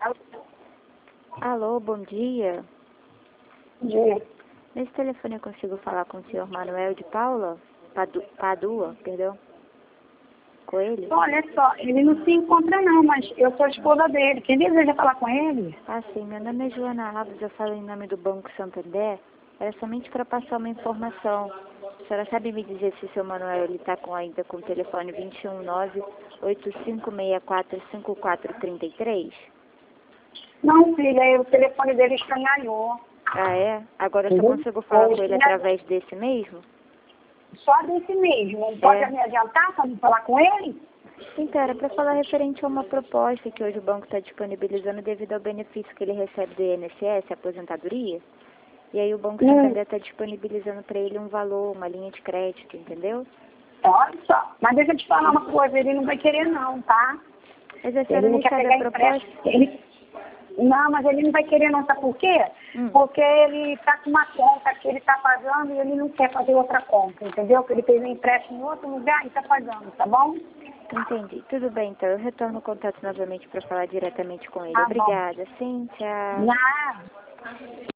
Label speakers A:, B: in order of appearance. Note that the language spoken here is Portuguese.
A: Alô, bom dia.
B: Bom dia.
A: Nesse telefone eu consigo falar com o senhor Manuel de Paula? Padua, perdão. Com ele?
B: Olha só, ele não se encontra não, mas eu sou a esposa dele. Quem deseja falar com ele?
A: Ah, sim. Meu nome é Joana Alves, eu falo em nome do Banco Santander. Era somente para passar uma informação. A senhora sabe me dizer se o seu Manuel está ainda com o telefone 219-8564-5433?
B: Não, filha, o telefone dele estranhalhou.
A: Ah, é? Agora eu só consigo falar com ele através desse mesmo?
B: Só desse mesmo. Pode me adiantar para me falar com ele?
A: Então, era para falar referente a uma proposta que hoje o banco está disponibilizando devido ao benefício que ele recebe do INSS, aposentadoria. E aí o Banco Santander está disponibilizando para ele um valor, uma linha de crédito, entendeu?
B: Olha só, mas deixa eu te falar uma coisa, ele não vai querer não, tá?
A: Mas a senhora
B: Ele não
A: nem
B: quer
A: sabe
B: pegar
A: a proposta?
B: Não, mas ele não vai querer não, sabe por quê? Porque ele está com uma conta que ele está pagando e ele não quer fazer outra conta, entendeu? Que ele fez um empréstimo em outro lugar e está pagando, tá bom?
A: Entendi. Tudo bem, então. Eu retorno o contato novamente para falar diretamente com ele.
B: Tá bom.
A: Obrigada. Sim, tchau.
B: Nada.